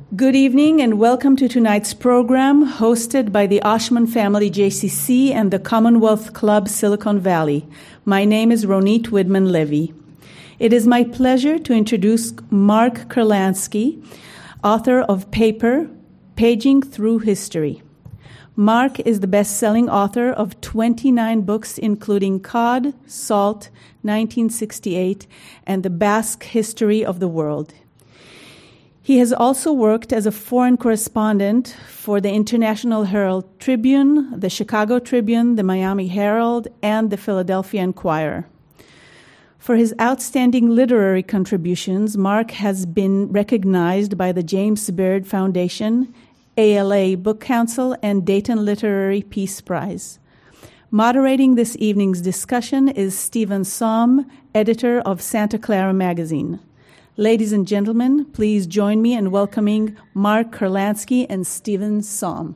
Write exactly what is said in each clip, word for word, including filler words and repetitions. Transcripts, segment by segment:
Good evening and welcome to tonight's program hosted by the Oshman Family J C C and the Commonwealth Club Silicon Valley. My name is Ronit Widman-Levy. It is my pleasure to introduce Mark Kurlansky, author of Paper, Paging Through History. Mark is the best-selling author of twenty-nine books, including Cod, Salt, nineteen sixty-eight, and The Basque History of the World. He has also worked as a foreign correspondent for the International Herald Tribune, the Chicago Tribune, the Miami Herald, and the Philadelphia Inquirer. For his outstanding literary contributions, Mark has been recognized by the James Beard Foundation, A L A Book Council, and Dayton Literary Peace Prize. Moderating this evening's discussion is Stephen Somm, editor of Santa Clara Magazine. Ladies and gentlemen, please join me in welcoming Mark Kurlansky and Stephen Somm.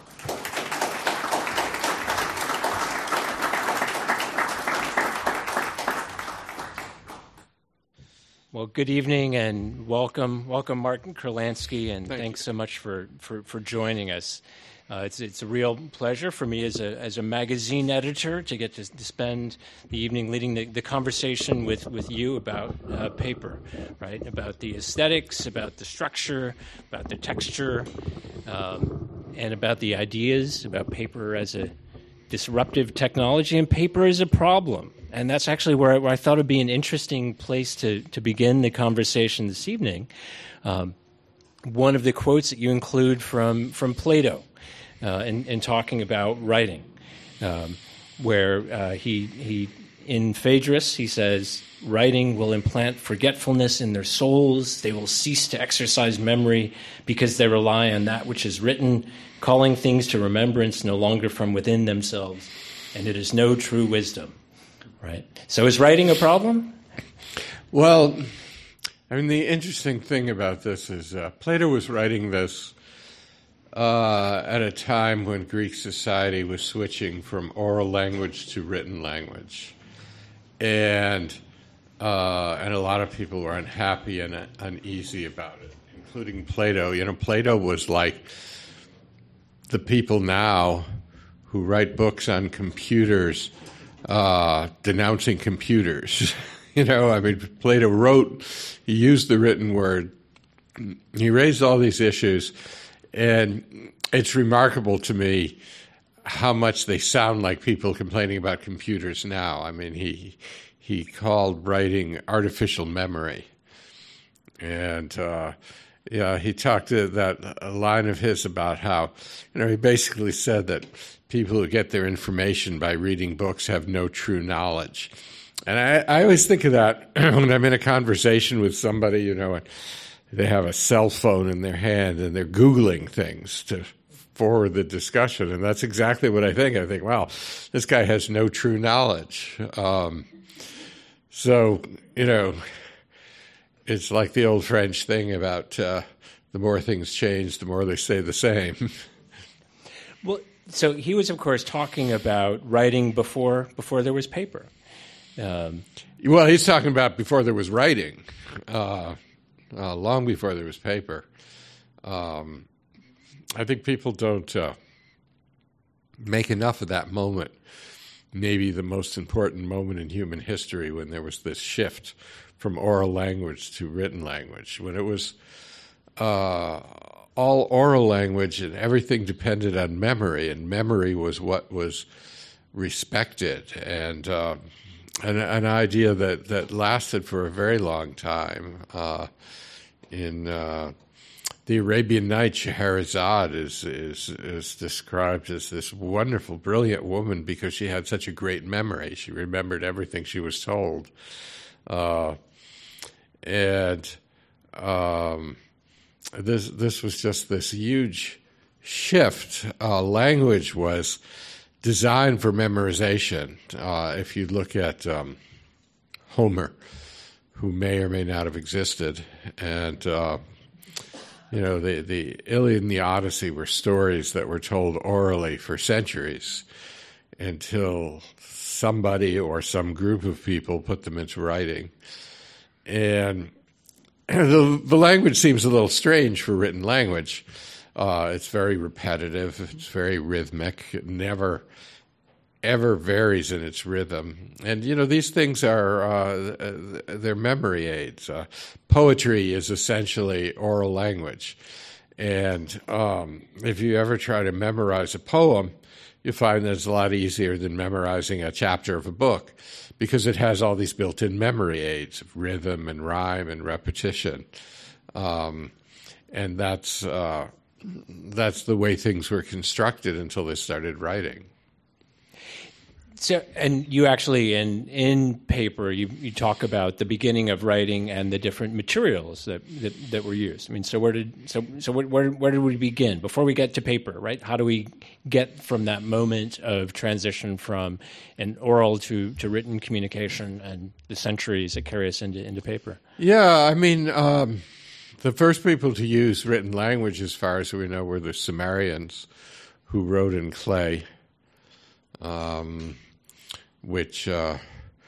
Well, good evening and welcome, welcome, Martin Kurlansky, and Thank thanks you. so much for, for, for joining us. Uh, it's it's a real pleasure for me as a as a magazine editor to get to, to spend the evening leading the, the conversation with, with you about uh, paper, right? About the aesthetics, about the structure, about the texture, um, and about the ideas about paper as a disruptive technology and paper as a problem. And that's actually where I, where I thought it would be an interesting place to, to begin the conversation this evening. Um, one of the quotes that you include from, from Plato uh, in, in talking about writing, um, where uh, he, he in Phaedrus, he says, writing will implant forgetfulness in their souls. They will cease to exercise memory because they rely on that which is written, calling things to remembrance no longer from within themselves. And it is no true wisdom. Right. So is writing a problem? Well, I mean, the interesting thing about this is uh, Plato was writing this uh, at a time when Greek society was switching from oral language to written language. And uh, and a lot of people were unhappy and uh, uneasy about it, including Plato. You know, Plato was like the people now who write books on computers Uh, denouncing computers. You know, I mean, Plato wrote, he used the written word, he raised all these issues, and it's remarkable to me how much they sound like people complaining about computers now. I mean, he he called writing artificial memory. And, uh, yeah, he talked to that a line of his about how, you know, he basically said that people who get their information by reading books have no true knowledge. And I, I always think of that when I'm in a conversation with somebody, you know, and they have a cell phone in their hand and they're Googling things to forward the discussion. And that's exactly what I think. I think, wow, this guy has no true knowledge. Um, so, you know, it's like the old French thing about uh, the more things change, the more they stay the same. Well, so he was, of course, talking about writing before before there was paper. Um, well, he's talking about before there was writing, uh, uh, long before there was paper. Um, I think people don't uh, make enough of that moment, maybe the most important moment in human history, when there was this shift from oral language to written language, when it was uh, all oral language and everything depended on memory, and memory was what was respected, and uh, an, an idea that, that lasted for a very long time. Uh, in uh, the Arabian Nights, Scheherazade is, is, is described as this wonderful, brilliant woman because she had such a great memory. She remembered everything she was told. Uh, and um, this this was just this huge shift. Uh, language was designed for memorization. Uh, if you look at um, Homer, who may or may not have existed, and uh, you know, the the Iliad and the Odyssey were stories that were told orally for centuries until somebody or some group of people put them into writing. And the, the language seems a little strange for written language. Uh, it's very repetitive. It's very rhythmic. It never, ever varies in its rhythm. And, you know, these things are, uh, they're memory aids. Uh, poetry is essentially oral language. And um, if you ever try to memorize a poem, you find that it's a lot easier than memorizing a chapter of a book because it has all these built-in memory aids of rhythm and rhyme and repetition. Um, and that's... Uh, That's the way things were constructed until they started writing. So, and you actually, in in paper, you, you talk about the beginning of writing and the different materials that, that, that were used. I mean, so where did so so where where did we begin before we get to paper? Right? How do we get from that moment of transition from an oral to, to written communication and the centuries that carry us into into paper? Yeah, I mean. Um The first people to use written language, as far as we know, were the Sumerians, who wrote in clay, um, which, uh,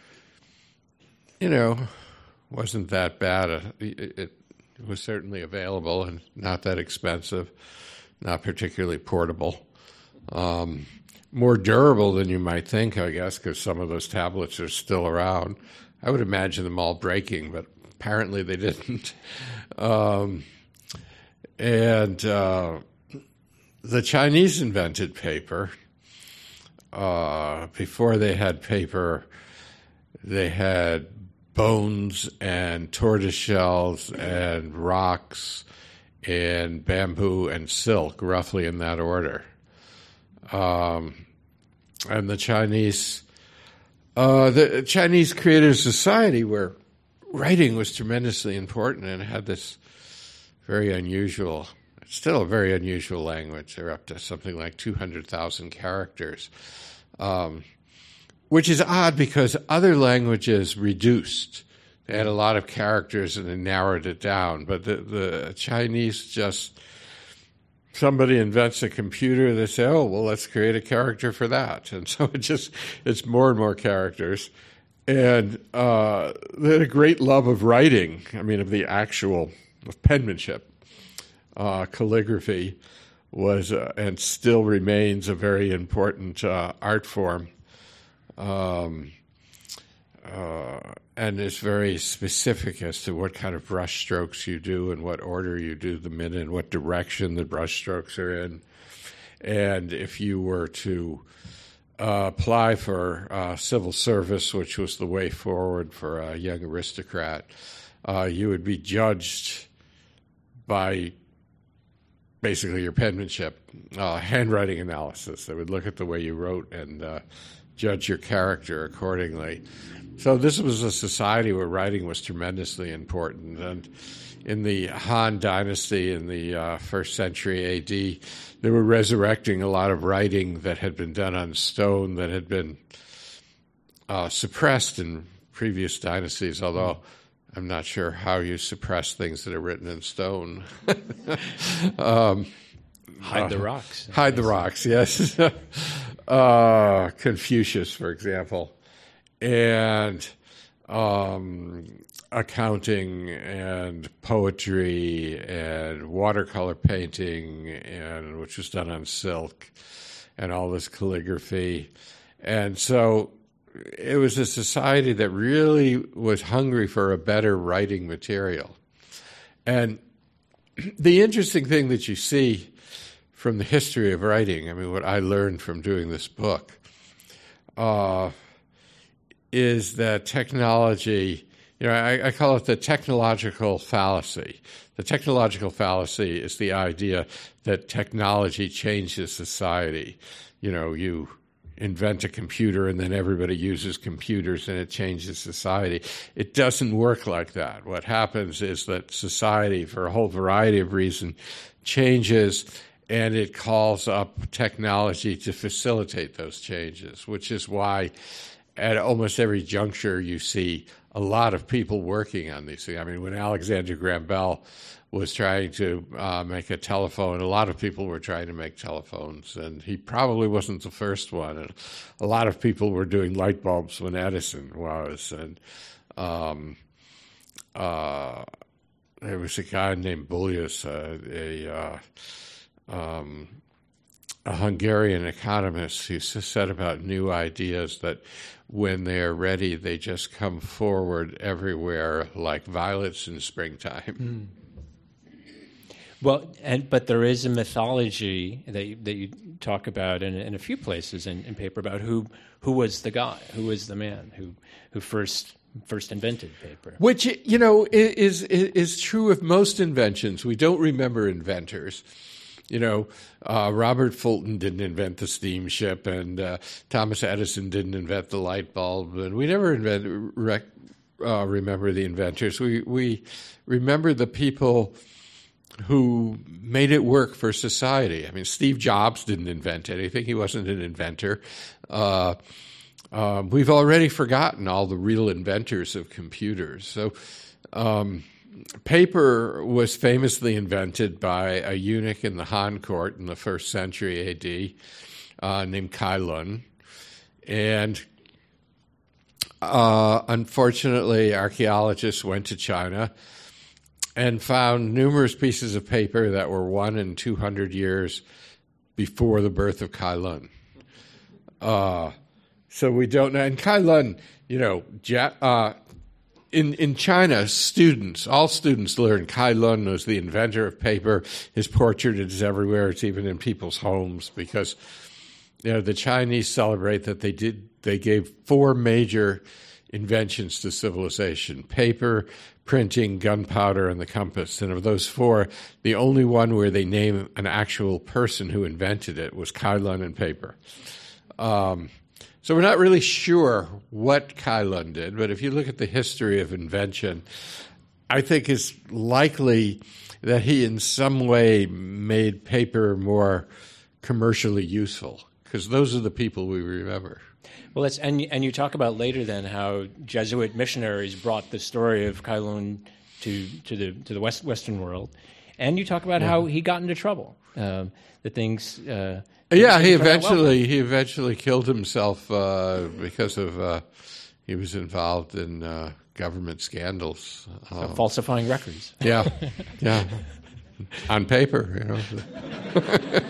you know, wasn't that bad. It, it was certainly available and not that expensive, not particularly portable. Um, more durable than you might think, I guess, because some of those tablets are still around. I would imagine them all breaking, but apparently they didn't. Um, and uh, the Chinese invented paper. Uh, before they had paper, they had bones and tortoise shells and rocks and bamboo and silk, roughly in that order. Um, and the Chinese, uh, the Chinese created a society where writing was tremendously important and had this very unusual, it's still a very unusual language. They're up to something like two hundred thousand characters, um, which is odd because other languages reduced. They had a lot of characters and they narrowed it down. But the, the Chinese just, somebody invents a computer, they say, oh, well, let's create a character for that. And so it just, it's more and more characters. And uh, they had a great love of writing, I mean, of the actual of penmanship. Uh, calligraphy was uh, and still remains a very important uh, art form. Um, uh, and is very specific as to what kind of brush strokes you do and what order you do them in and what direction the brush strokes are in. And if you were to Uh, apply for uh, civil service, which was the way forward for a young aristocrat, uh, you would be judged by basically your penmanship, uh, handwriting analysis. They would look at the way you wrote and uh, judge your character accordingly. So this was a society where writing was tremendously important. And in the Han Dynasty in the uh, first century A D, they were resurrecting a lot of writing that had been done on stone that had been uh, suppressed in previous dynasties, although I'm not sure how you suppress things that are written in stone. um, hide uh, the rocks. Hide the rocks, yes. uh, Confucius, for example. And um, accounting and poetry and watercolor painting, and which was done on silk, and all this calligraphy. And so it was a society that really was hungry for a better writing material. And the interesting thing that you see from the history of writing, I mean, what I learned from doing this book, uh, is that technology, you know, I, I call it the technological fallacy. The technological fallacy is the idea that technology changes society. You know, you invent a computer and then everybody uses computers and it changes society. It doesn't work like that. What happens is that society, for a whole variety of reasons, changes, and it calls up technology to facilitate those changes, which is why at almost every juncture you see a lot of people working on these things. I mean, when Alexander Graham Bell was trying to uh, make a telephone, a lot of people were trying to make telephones, and he probably wasn't the first one. And a lot of people were doing light bulbs when Edison was. And um, uh, there was a guy named Bullius, uh, a uh, um, a Hungarian economist, who said about new ideas that when they're ready, they just come forward everywhere like violets in springtime. Mm. Well, and but there is a mythology that you, that you talk about in, in a few places in, in paper about who who was the guy, who was the man who who first first invented paper. Which, you know, is is true of most inventions. We don't remember inventors. You know, uh, Robert Fulton didn't invent the steamship, and uh, Thomas Edison didn't invent the light bulb, and we never invent, rec, uh, remember the inventors. We we remember the people who made it work for society. I mean, Steve Jobs didn't invent anything. He wasn't an inventor. Uh, um, we've already forgotten all the real inventors of computers. So um, paper was famously invented by a eunuch in the Han court in the first century A D uh, named Kai Lun. And uh, unfortunately, archaeologists went to China and found numerous pieces of paper that were one and two hundred years before the birth of Kai Lun. Uh, so we don't know. And Kai Lun, you know, ja, uh, in in China, students, all students learn Kai Lun was the inventor of paper. His portrait is everywhere. It's even in people's homes because, you know, the Chinese celebrate that they did. They gave four major inventions to civilization: paper, printing, gunpowder, and the compass. And of those four, the only one where they name an actual person who invented it was Kai Lun and paper. Um, so we're not really sure what Kai Lun did, but if you look at the history of invention, I think it's likely that he in some way made paper more commercially useful, because those are the people we remember. Well, that's, and and you talk about later then how Jesuit missionaries brought the story of Kai Lun to to the to the West Western world, and you talk about yeah. how he got into trouble. Um, the things. Uh, yeah, he eventually well. he eventually killed himself uh, because of uh, he was involved in uh, government scandals, uh, um, falsifying records. Yeah, yeah, on paper, you know.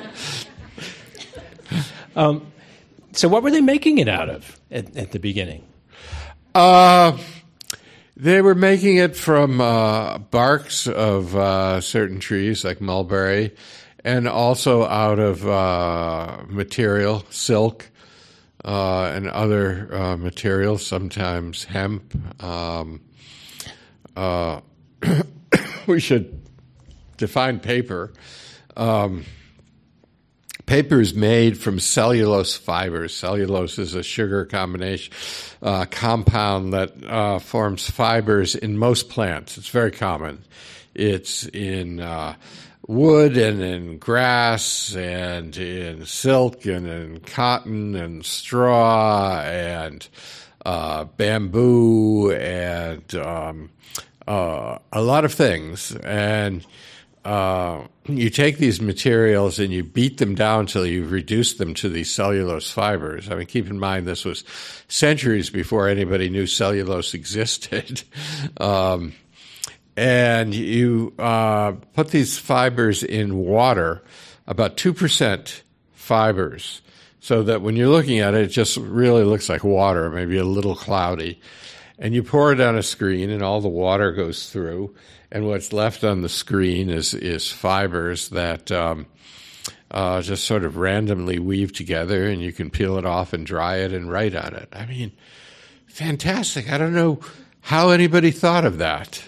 um. So what were they making it out of at, at the beginning? Uh, they were making it from uh, barks of uh, certain trees like mulberry, and also out of uh, material, silk, uh, and other uh, materials, sometimes hemp. Um, uh, we should define paper. Um Paper is made from cellulose fibers. Cellulose is a sugar combination uh, compound that uh, forms fibers in most plants. It's very common. It's in uh, wood and in grass and in silk and in cotton and straw and uh, bamboo and um, uh, a lot of things. And Uh, you take these materials and you beat them down until you've reduced them to these cellulose fibers. I mean, keep in mind this was centuries before anybody knew cellulose existed. um, and you uh, put these fibers in water, about two percent fibers, so that when you're looking at it, it just really looks like water, maybe a little cloudy. And you pour it on a screen and all the water goes through. And what's left on the screen is is fibers that um, uh, just sort of randomly weave together, and you can peel it off and dry it and write on it. I mean, fantastic. I don't know how anybody thought of that.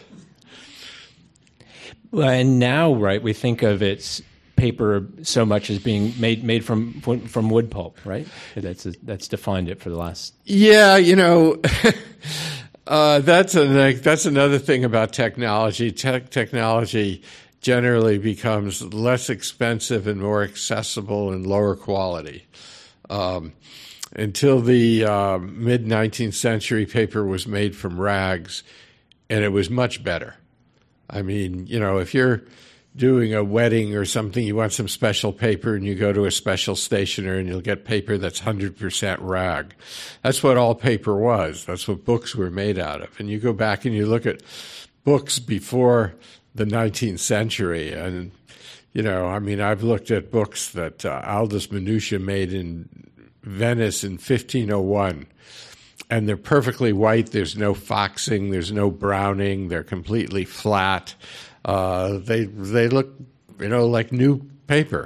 Well, and now, right, we think of its paper so much as being made made from from wood pulp, right? That's that's defined it for the last. Yeah, you know. Uh, that's a, that's another thing about technology. Te- technology generally becomes less expensive and more accessible and lower quality. Um, until the uh, mid-nineteenth century, paper was made from rags, and it was much better. I mean, you know, if you're doing a wedding or something, you want some special paper, and you go to a special stationer, and you'll get paper that's one hundred percent rag. That's what all paper was. That's what books were made out of. And you go back and you look at books before the nineteenth century. And, you know, I mean, I've looked at books that uh, Aldus Manuscia made in Venice in fifteen oh one, and they're perfectly white. There's no foxing. There's no browning. They're completely flat. Uh, they they look, you know, like new paper.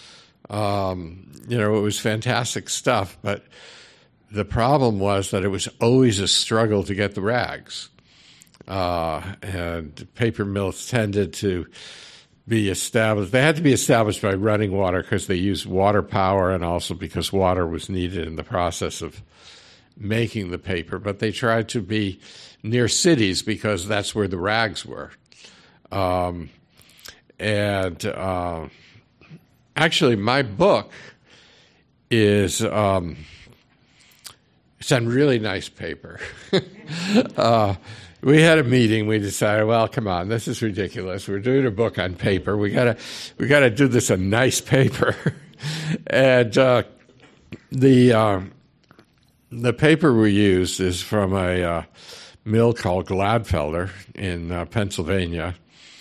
Um, you know, it was fantastic stuff, but the problem was that it was always a struggle to get the rags. Uh, and paper mills tended to be established. They had to be established by running water because they used water power, and also because water was needed in the process of making the paper. But they tried to be near cities because that's where the rags were. Um, and uh, actually, my book is um, it's on really nice paper. uh, we had a meeting. We decided, well, come on, this is ridiculous. We're doing a book on paper. We gotta we gotta do this on nice paper. and uh, the uh, the paper we used is from a uh, mill called Gladfelder in uh, Pennsylvania.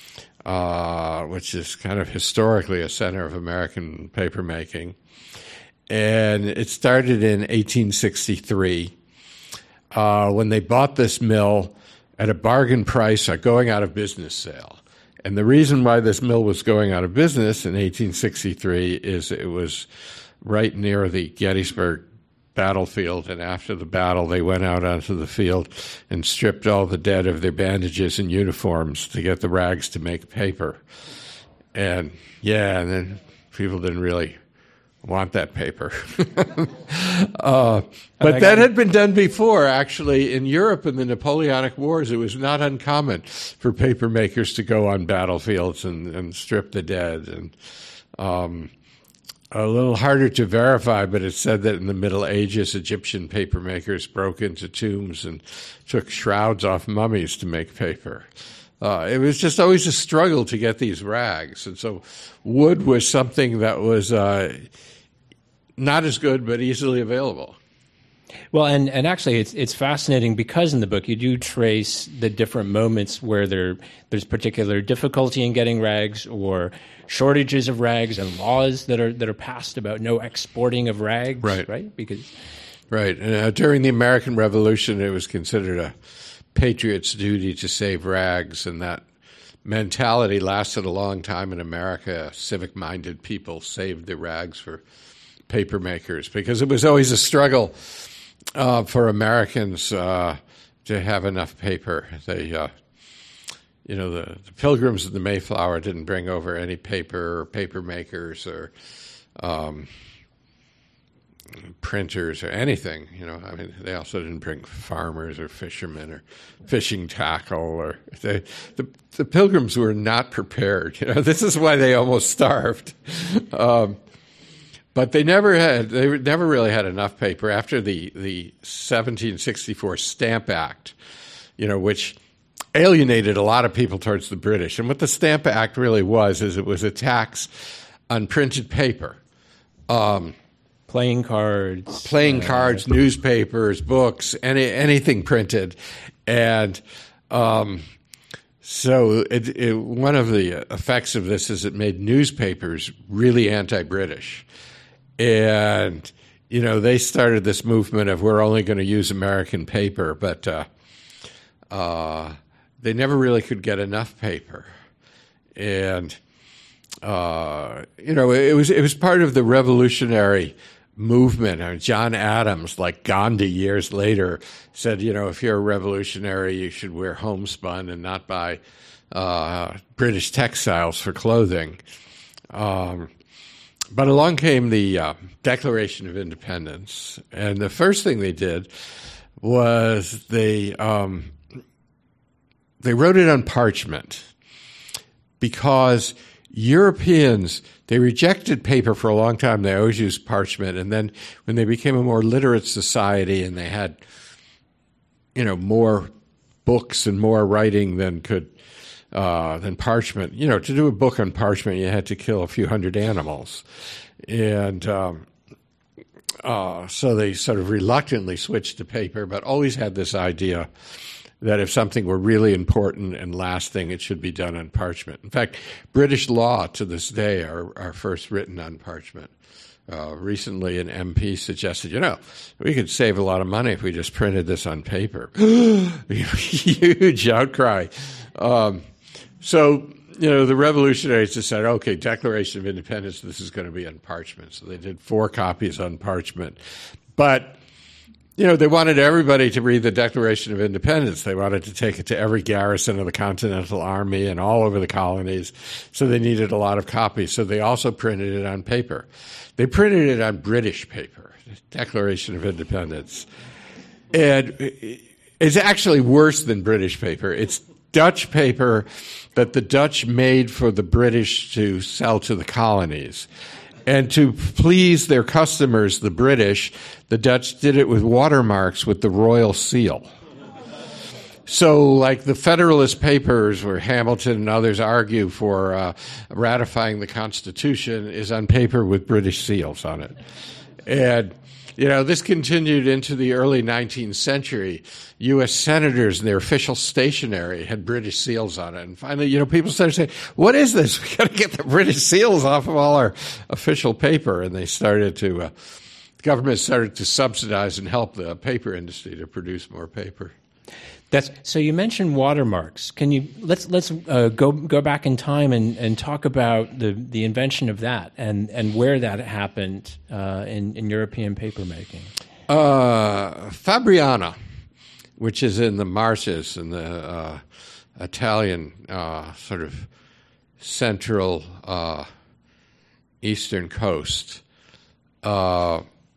Uh, which is kind of historically a center of American papermaking. And it started in eighteen sixty-three uh, when they bought this mill at a bargain price, a going out of business sale. And the reason why this mill was going out of business in eighteen sixty-three is it was right near the Gettysburg battlefield, and after the battle they went out onto the field and stripped all the dead of their bandages and uniforms to get the rags to make paper. And yeah, and then people didn't really want that paper. uh, but that had been done before, actually. In Europe in the Napoleonic Wars, it was not uncommon for paper makers to go on battlefields and, and strip the dead. And um a little harder to verify, but it said that in the Middle Ages, Egyptian paper makers broke into tombs and took shrouds off mummies to make paper. Uh, it was just always a struggle to get these rags. And so wood was something that was uh, not as good, but easily available. Well, and, and actually, it's it's fascinating because in the book you do trace the different moments where there there's particular difficulty in getting rags, or shortages of rags, and laws that are that are passed about no exporting of rags. Right. Right. Because right. And, uh, during the American Revolution, it was considered a patriot's duty to save rags, and that mentality lasted a long time in America. Civic-minded people saved the rags for paper makers because it was always a struggle. Uh, for Americans uh, to have enough paper. They, uh, you know, the, the Pilgrims of the Mayflower didn't bring over any paper or paper makers or um, printers or anything. You know, I mean, they also didn't bring farmers or fishermen or fishing tackle. Or they, the the Pilgrims were not prepared. You know, this is why they almost starved. Um, But they never had, they never really had enough paper after the, the seventeen sixty-four Stamp Act, you know, which alienated a lot of people towards the British. And what the Stamp Act really was is it was a tax on printed paper. Um, playing cards. Playing uh, cards, newspapers, books, any, anything printed. And um, so it, it, one of the effects of this is it made newspapers really anti-British. And, you know, they started this movement of we're only going to use American paper, but uh, uh, they never really could get enough paper. And, uh, you know, it was it was part of the revolutionary movement. I mean, John Adams, like Gandhi years later, said, you know, if you're a revolutionary, you should wear homespun and not buy uh, British textiles for clothing. Um But along came the uh, Declaration of Independence, and the first thing they did was they um, they wrote it on parchment because Europeans, they rejected paper for a long time. They always used parchment, and then when they became a more literate society and they had, you know, more books and more writing than could Uh, than parchment. You know, to do a book on parchment, you had to kill a few hundred animals. And um, uh, so they sort of reluctantly switched to paper, but always had this idea that if something were really important and lasting, it should be done on parchment. In fact, British law to this day are, are first written on parchment. Uh, recently, an M P suggested, you know, we could save a lot of money if we just printed this on paper. Huge outcry. Um, so, you know, the revolutionaries decided, okay, Declaration of Independence, this is going to be on parchment. So they did four copies on parchment. But, you know, they wanted everybody to read the Declaration of Independence. They wanted to take it to every garrison of the Continental Army and all over the colonies. So they needed a lot of copies. So they also printed it on paper. They printed it on British paper, Declaration of Independence. And it's actually worse than British paper. It's Dutch paper that the Dutch made for the British to sell to the colonies. And to please their customers, the British, the Dutch did it with watermarks with the royal seal. So, like the Federalist Papers, where Hamilton and others argue for uh, ratifying the Constitution, is on paper with British seals on it. And, you know, this continued into the early nineteenth century. U S senators and their official stationery had British seals on it. And finally, you know, people started saying, what is this? We got to get the British seals off of all our official paper. And they started to, uh, the government started to subsidize and help the paper industry to produce more paper. That's, so you mentioned watermarks. Can you let's let's uh, go go back in time and, and talk about the, the invention of that and, and where that happened uh, in in European papermaking? Uh, Fabriana, which is in the Marches in the uh, Italian uh, sort of central uh, eastern coast, uh,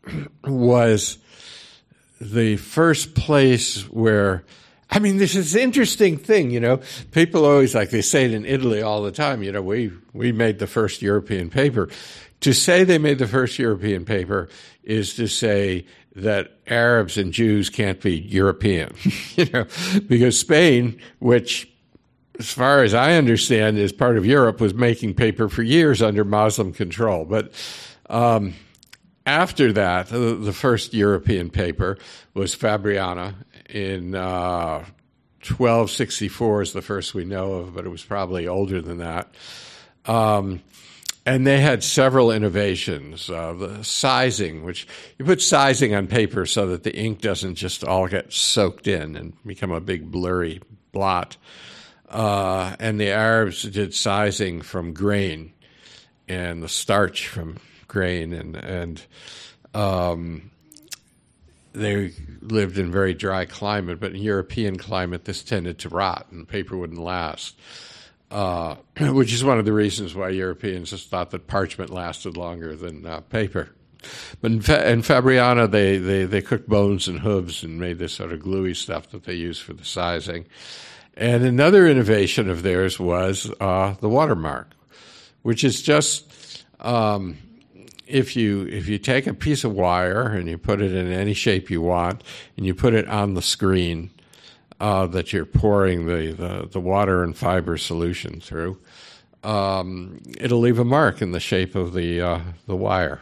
was the first place where. I mean, this is an interesting thing, you know. People always, like they say it in Italy all the time, you know, we, we made the first European paper. To say they made the first European paper is to say that Arabs and Jews can't be European, you know, because Spain, which, as far as I understand, is part of Europe, was making paper for years under Muslim control. But um, after that, the, the first European paper was Fabriana. In uh, twelve sixty-four is the first we know of, but it was probably older than that. Um, and they had several innovations. Uh, the sizing, which you put sizing on paper so that the ink doesn't just all get soaked in and become a big blurry blot. Uh, and the Arabs did sizing from grain and the starch from grain and and um, they lived in very dry climate, but in European climate, this tended to rot and paper wouldn't last, uh, which is one of the reasons why Europeans just thought that parchment lasted longer than uh, paper. But in, Fa- in Fabriana, they, they, they cooked bones and hooves and made this sort of gluey stuff that they used for the sizing. And another innovation of theirs was uh, the watermark, which is just... Um, If you if you take a piece of wire and you put it in any shape you want and you put it on the screen uh, that you're pouring the, the, the water and fiber solution through, um, it'll leave a mark in the shape of the uh, the wire,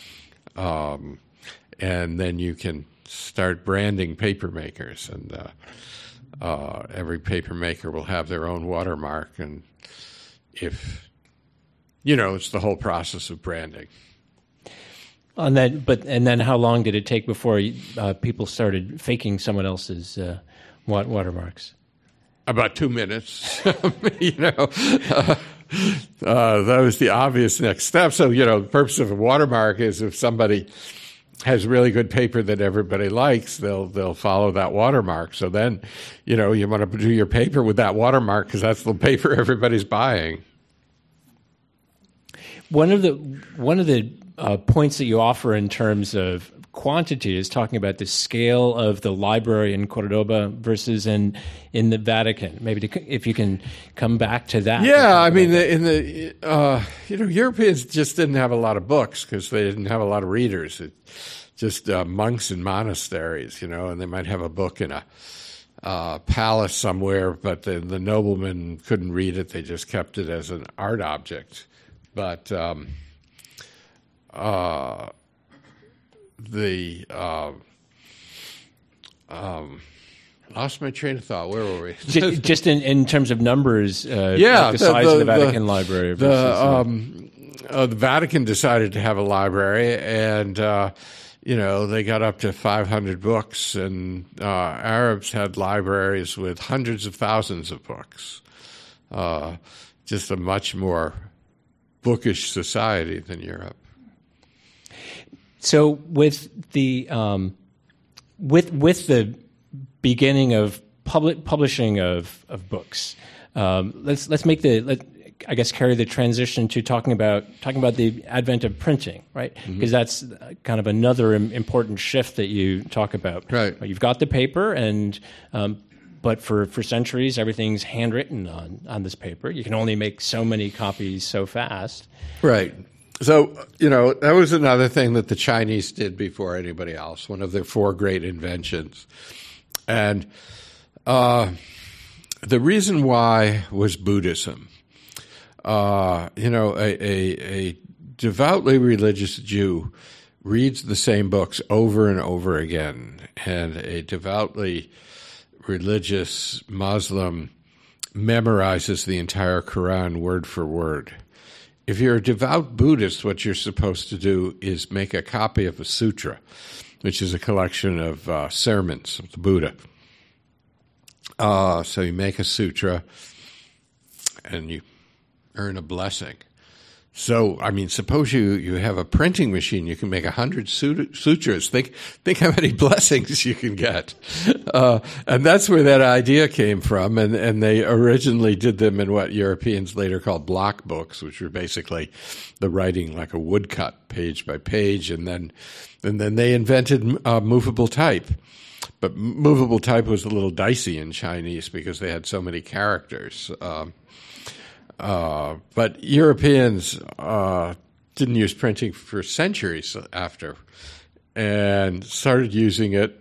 um, and then you can start branding paper makers, and uh, uh, every paper maker will have their own watermark, and if you know, it's the whole process of branding. On that, but and then how long did it take before uh, people started faking someone else's uh, watermarks? About two minutes. you know, uh, uh, that was the obvious next step. So, you know, the purpose of a watermark is if somebody has really good paper that everybody likes, they'll they'll follow that watermark. So then, you know, you want to do your paper with that watermark because that's the paper everybody's buying. One of the one of the uh, points that you offer in terms of quantity is talking about the scale of the library in Cordoba versus in in the Vatican. Maybe to, if you can come back to that. Yeah, I mean, the, in the uh, you know, Europeans just didn't have a lot of books because they didn't have a lot of readers. It, just uh, monks in monasteries, you know, and they might have a book in a uh, palace somewhere, but the, the noblemen couldn't read it. They just kept it as an art object. But um, uh, the uh, um, Lost my train of thought. Where were we? just, just in, in terms of numbers, uh, yeah, like the, the size the, of the Vatican the, Library. The, versus, um, uh, the Vatican decided to have a library, and uh, you know they got up to five hundred books, and uh, Arabs had libraries with hundreds of thousands of books. Uh, just a much more bookish society than Europe. So with the um, with with the beginning of public publishing of of books, um, let's let's make the let, I guess carry the transition to talking about talking about the advent of printing, right? Because mm-hmm. that's kind of another important shift that you talk about. Right. You've got the paper, and um, but for, for centuries everything's handwritten on on this paper. You can only make so many copies so fast. Right. So, you know, that was another thing that the Chinese did before anybody else, one of their four great inventions. And uh, the reason why was Buddhism. Uh, you know, a, a, a devoutly religious Jew reads the same books over and over again, and a devoutly religious Muslim memorizes the entire Quran word for word. If you're a devout Buddhist, what you're supposed to do is make a copy of a sutra, which is a collection of uh, sermons of the Buddha. Uh, so you make a sutra, and you earn a blessing. So, I mean, suppose you, you have a printing machine, you can make a hundred sutras. Think think how many blessings you can get. Uh, and that's where that idea came from. And, and they originally did them in what Europeans later called block books, which were basically the writing like a woodcut, page by page. And then, and then they invented uh, movable type. But movable type was a little dicey in Chinese because they had so many characters. Um, Uh, but Europeans uh, didn't use printing for centuries after, and started using it,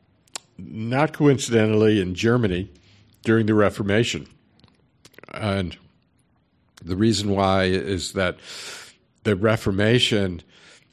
not coincidentally, in Germany during the Reformation. And the reason why is that the Reformation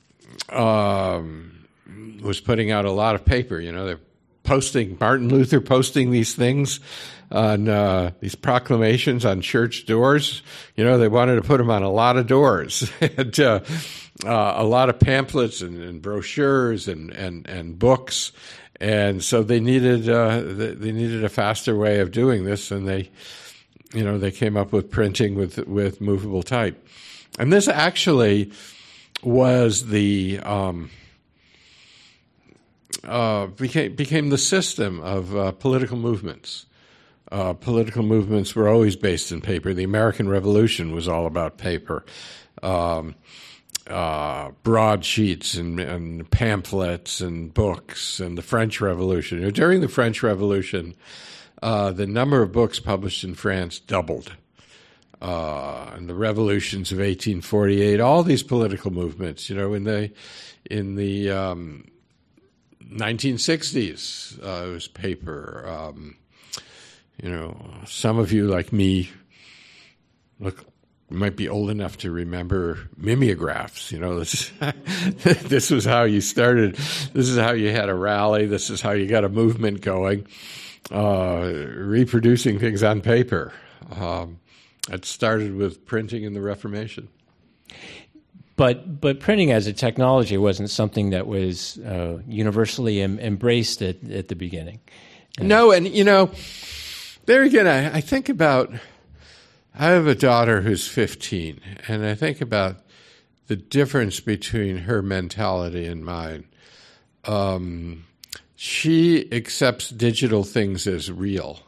um, was putting out a lot of paper. You know, they're posting, Martin Luther posting these things on uh, these proclamations on church doors. You know, they wanted to put them on a lot of doors, and uh, uh, a lot of pamphlets and, and brochures and, and, and books. And so they needed uh, they needed a faster way of doing this, and they, you know, they came up with printing with with movable type. And this actually was the um, uh, became became the system of uh, political movements. Uh, political movements were always based in paper. The American Revolution was all about paper. Um, uh, broadsheets and, and pamphlets and books, and the French Revolution. You know, during the French Revolution, uh, the number of books published in France doubled. Uh, and the revolutions of eighteen forty-eight, all these political movements, you know, in the in the um, nineteen sixties, uh, it was paper. Um, You know, some of you, like me, look might be old enough to remember mimeographs. You know, this this was how you started. This is how you had a rally. This is how you got a movement going. Uh, reproducing things on paper. Um, it started with printing in the Reformation. But but printing as a technology wasn't something that was uh, universally em- embraced at, at the beginning. And no, and you know. There again, I, I think about, I have a daughter who's fifteen, and I think about the difference between her mentality and mine. Um, she accepts digital things as real.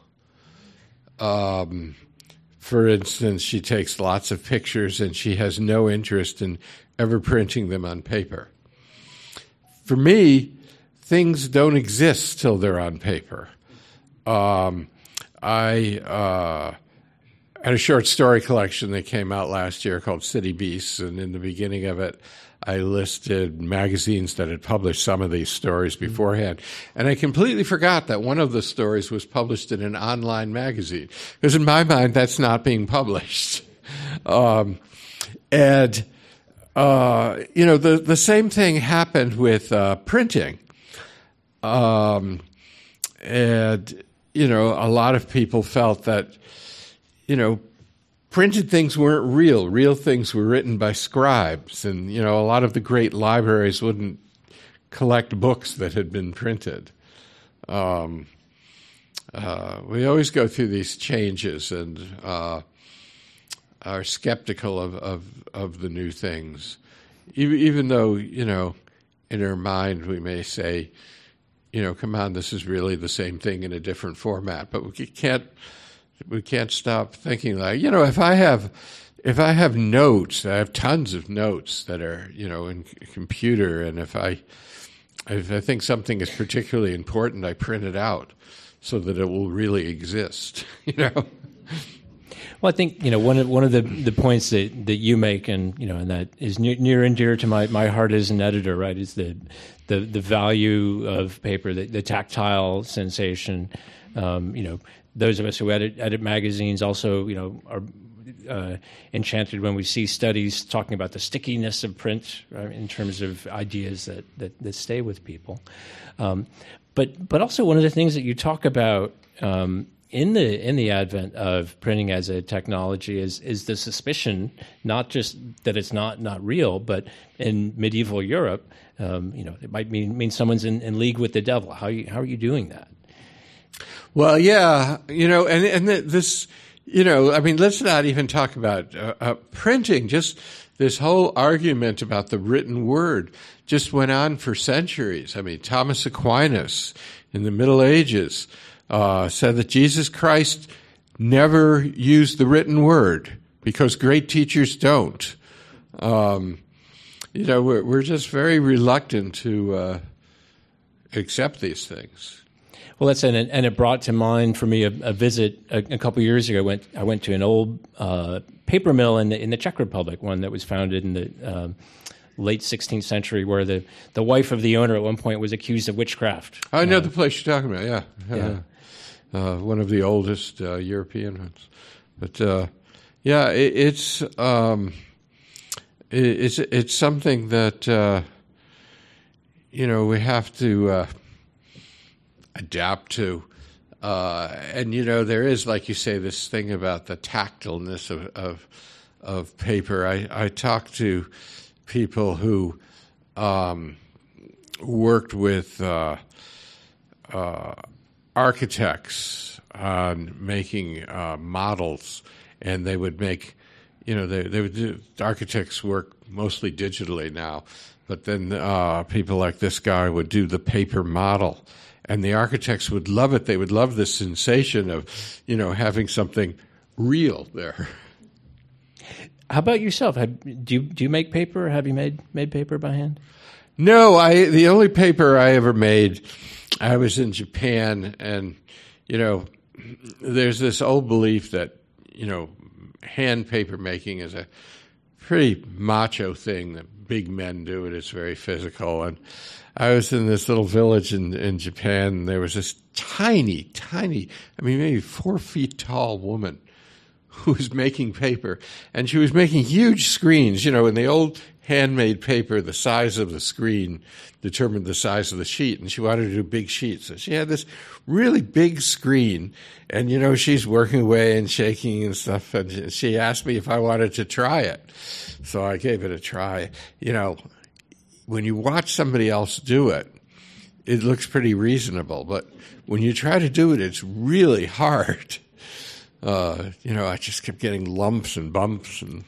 Um, for instance, she takes lots of pictures, and she has no interest in ever printing them on paper. For me, things don't exist till they're on paper. Um, I uh, had a short story collection that came out last year called City Beasts, and in the beginning of it, I listed magazines that had published some of these stories beforehand. Mm-hmm. And I completely forgot that one of the stories was published in an online magazine, because in my mind, that's not being published. Um, and, uh, you know, the, the same thing happened with uh, printing. Um, and... you know, a lot of people felt that, you know, printed things weren't real. Real things were written by scribes. And, you know, a lot of the great libraries wouldn't collect books that had been printed. Um, uh, we always go through these changes and uh, are skeptical of, of, of the new things. Even, even though, you know, in our mind we may say, you know, come on, this is really the same thing in a different format. But we can't we can't stop thinking like, you know, if I have if I have notes, I have tons of notes that are, you know, in a computer, and if I if I think something is particularly important, I print it out so that it will really exist, you know. Well, I think, you know, one of one of the, the points that, that you make, and you know, and that is near, near and dear to my, my heart as an editor, right, is the the, the value of paper, the, the tactile sensation. Um, you know, those of us who edit edit magazines also, you know, are uh, enchanted when we see studies talking about the stickiness of print, right, in terms of ideas that that, that stay with people. Um, but but also one of the things that you talk about. Um, In the in the advent of printing as a technology is is the suspicion, not just that it's not not real, but in medieval Europe, um, you know, it might mean mean someone's in, in league with the devil. How you, how are you doing that? Well, yeah, you know, and and this, you know, I mean, let's not even talk about uh, uh, printing. Just this whole argument about the written word just went on for centuries. I mean, Thomas Aquinas in the Middle Ages. Uh, said that Jesus Christ never used the written word because great teachers don't. Um, you know, we're, we're just very reluctant to uh, accept these things. Well, that's and it, and it brought to mind for me a, a visit a, a couple years ago. I went I went to an old uh, paper mill in the in the Czech Republic, one that was founded in the um, late sixteenth century, where the, the wife of the owner at one point was accused of witchcraft. I know uh, the place you're talking about. Yeah, yeah. Uh, Uh, one of the oldest uh, European ones, but uh, yeah, it, it's um, it, it's it's something that uh, you know we have to uh, adapt to, uh, and you know there is, like you say, this thing about the tactileness of of, of paper. I, I talked to people who um, worked with. Uh, uh, architects on making uh, models, and they would make, you know, they, they would do, architects work mostly digitally now, but then uh, people like this guy would do the paper model, and the architects would love it. They would love the sensation of, you know, having something real there. How about yourself? Have, do you do you make paper? Or have you made made paper by hand? No, I the only paper I ever made, I was in Japan, and, you know, there's this old belief that, you know, hand paper making is a pretty macho thing that big men do it. It's very physical. And I was in this little village in, in Japan, and there was this tiny, tiny, I mean, maybe four feet tall woman who was making paper. And she was making huge screens. You know, in the old handmade paper, the size of the screen determined the size of the sheet, and she wanted to do big sheets. So she had this really big screen, and, you know, she's working away and shaking and stuff, and she asked me if I wanted to try it. So I gave it a try. You know, when you watch somebody else do it, it looks pretty reasonable, but when you try to do it, it's really hard. Uh, you know, I just kept getting lumps and bumps. And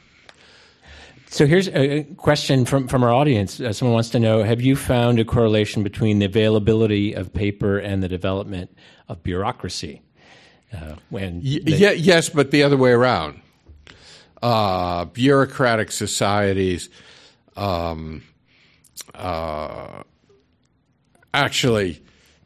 so here's a question from, from our audience. Uh, someone wants to know, have you found a correlation between the availability of paper and the development of bureaucracy? Uh, when y- the- yeah, yes, but the other way around. Uh, bureaucratic societies um, uh, actually...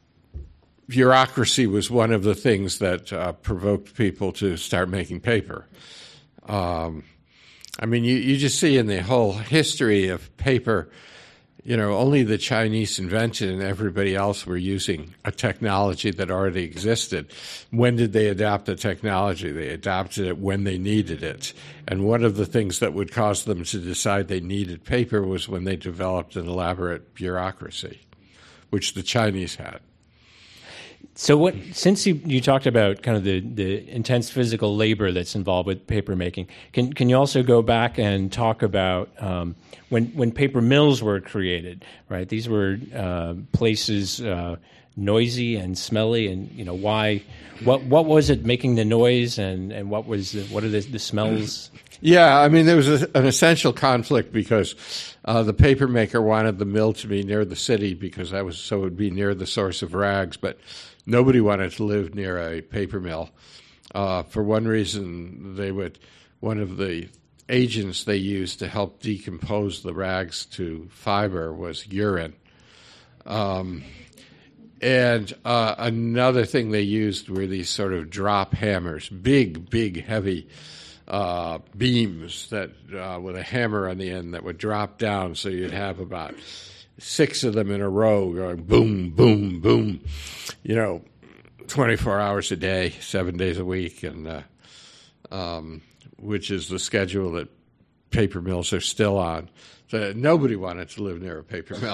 bureaucracy was one of the things that uh, provoked people to start making paper. Um, I mean, you, you just see in the whole history of paper, you know, only the Chinese invented and everybody else were using a technology that already existed. When did they adopt the technology? They adopted it when they needed it. And one of the things that would cause them to decide they needed paper was when they developed an elaborate bureaucracy, which the Chinese had. So what? Since you, you talked about kind of the, the intense physical labor that's involved with paper making, can can you also go back and talk about um, when when paper mills were created? Right, these were uh, places uh, noisy and smelly, and you know why? What what was it making the noise, and, and what was the, what are the, the smells? Yeah, I mean there was a, an essential conflict because uh, the paper maker wanted the mill to be near the city because that was so it would be near the source of rags, but nobody wanted to live near a paper mill. Uh, for one reason, they would one of the agents they used to help decompose the rags to fiber was urine. Um, and uh, another thing they used were these sort of drop hammers, big, big, heavy uh, beams that uh, with a hammer on the end that would drop down, so you'd have about six of them in a row going boom, boom, boom, you know, twenty-four hours a day, seven days a week, and uh, um, which is the schedule that paper mills are still on. So nobody wanted to live near a paper mill.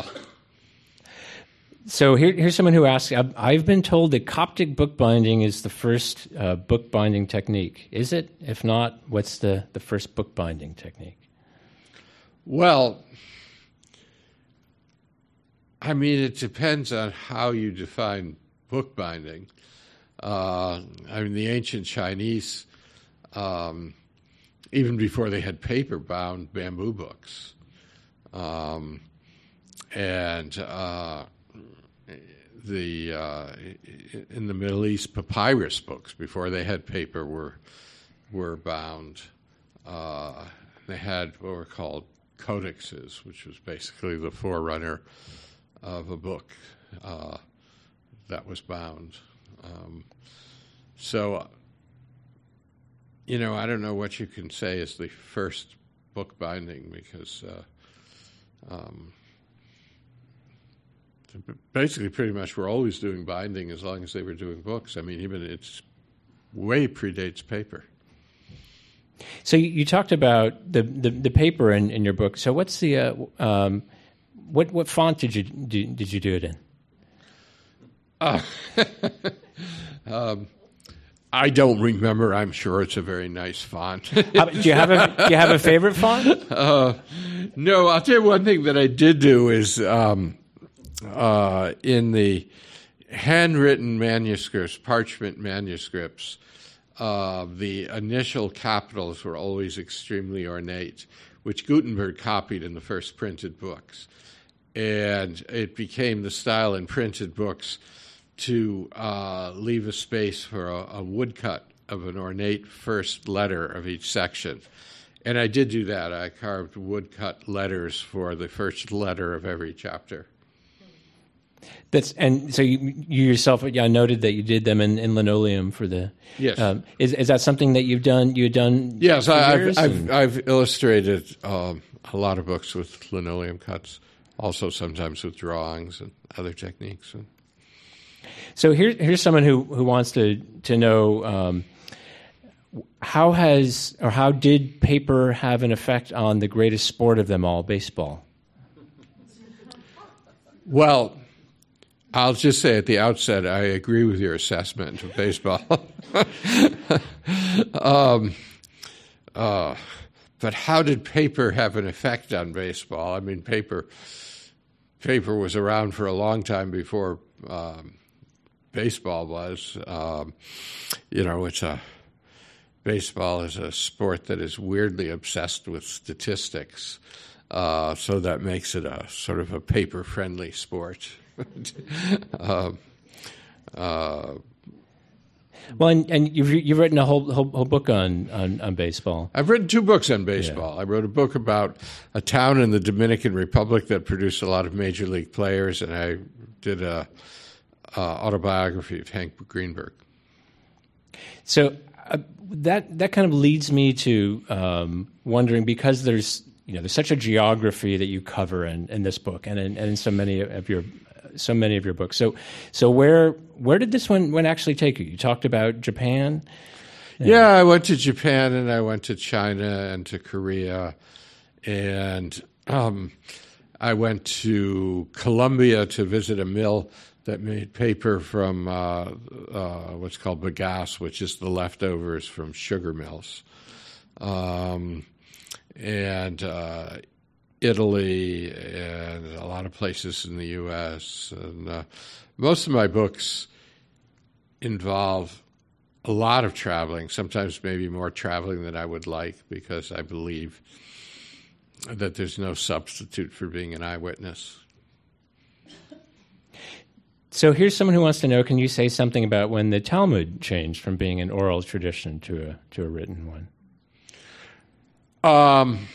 So here, here's someone who asks, I've, I've been told that Coptic bookbinding is the first uh, bookbinding technique. Is it? If not, what's the, the first bookbinding technique? Well, I mean, it depends on how you define bookbinding. Uh, I mean, the ancient Chinese, um, even before they had paper, bound bamboo books. Um, and uh, the uh, in the Middle East, papyrus books, before they had paper, were were bound. Uh, they had what were called codexes, which was basically the forerunner of a book uh, that was bound. Um, so, you know, I don't know what you can say is the first book binding because uh, um, basically pretty much we're always doing binding as long as they were doing books. I mean, even it's way predates paper. So you, you talked about the, the, the paper in, in your book. So what's the uh, um, what what font did you do, did you do it in? Uh, um, I don't remember. I'm sure it's a very nice font. How, do you have a do you have a favorite font? Uh, no, I'll tell you one thing that I did do is um, uh, in the handwritten manuscripts, parchment manuscripts, uh, the initial capitals were always extremely ornate, which Gutenberg copied in the first printed books. And it became the style in printed books to uh, leave a space for a, a woodcut of an ornate first letter of each section. And I did do that. I carved woodcut letters for the first letter of every chapter. That's and so you, you yourself, yeah, noted that you did them in, in linoleum for the. Yes. Um, is is that something that you've done? You've done. Yes, I've, I've and... I've illustrated um, a lot of books with linoleum cuts. Also, sometimes with drawings and other techniques. And so here, here's someone who, who wants to to know um, how has or how did paper have an effect on the greatest sport of them all, baseball? Well, I'll just say at the outset, I agree with your assessment of baseball. um, uh, but how did paper have an effect on baseball? I mean, paper paper was around for a long time before um, baseball was. Um, you know, it's a baseball is a sport that is weirdly obsessed with statistics, uh, so that makes it a sort of a paper-friendly sport. uh, uh, Well, and, and you've you've written a whole whole, whole book on, on, on baseball. I've written two books on baseball. Yeah. I wrote a book about a town in the Dominican Republic that produced a lot of major league players, and I did a, a autobiography of Hank Greenberg. So uh, that that kind of leads me to um, wondering, because there's you know there's such a geography that you cover in, in this book and in, and in so many of your. so many of your books. So so where where did this one, one actually take you? You talked about Japan? Yeah. yeah, I went to Japan and I went to China and to Korea. And um, I went to Colombia to visit a mill that made paper from uh, uh, what's called bagasse, which is the leftovers from sugar mills, um, and uh, Italy, and a lot of places in the U S And uh, most of my books involve a lot of traveling, sometimes maybe more traveling than I would like, because I believe that there's no substitute for being an eyewitness. So here's someone who wants to know, can you say something about when the Talmud changed from being an oral tradition to a to a written one? Um,